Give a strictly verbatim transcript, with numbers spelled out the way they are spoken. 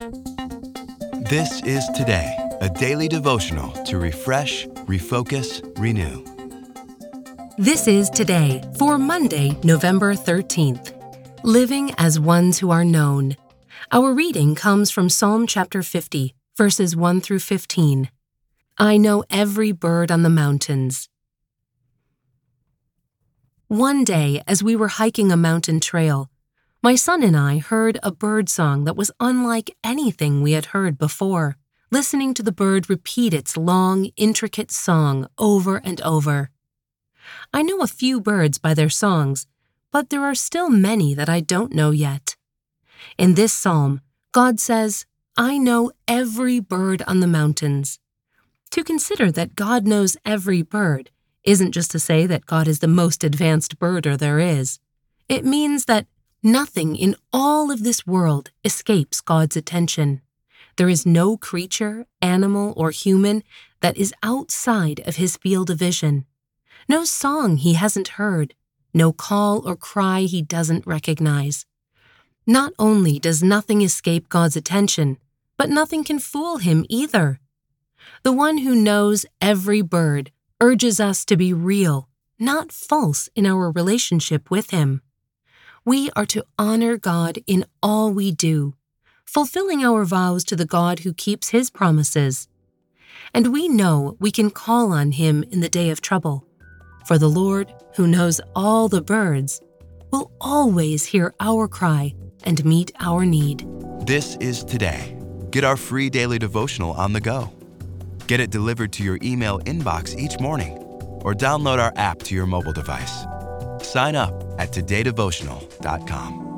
This is Today, a daily devotional to refresh, refocus, renew. This is Today for Monday, November thirteenth. Living as ones who are known. Our reading comes from Psalm chapter fifty, verses one through fifteen. I know every bird on the mountains. One day, as we were hiking a mountain trail, my son and I heard a bird song that was unlike anything we had heard before, listening to the bird repeat its long, intricate song over and over. I know a few birds by their songs, but there are still many that I don't know yet. In this psalm, God says, I know every bird on the mountains. To consider that God knows every bird isn't just to say that God is the most advanced birder there is. It means that nothing in all of this world escapes God's attention. There is no creature, animal, or human that is outside of His field of vision. No song He hasn't heard, no call or cry He doesn't recognize. Not only does nothing escape God's attention, but nothing can fool Him either. The one who knows every bird urges us to be real, not false in our relationship with Him. We are to honor God in all we do, fulfilling our vows to the God who keeps His promises. And we know we can call on Him in the day of trouble, for the Lord, who knows all the birds, will always hear our cry and meet our need. This is Today. Get our free daily devotional on the go. Get it delivered to your email inbox each morning, or download our app to your mobile device. Sign up at today devotional dot com.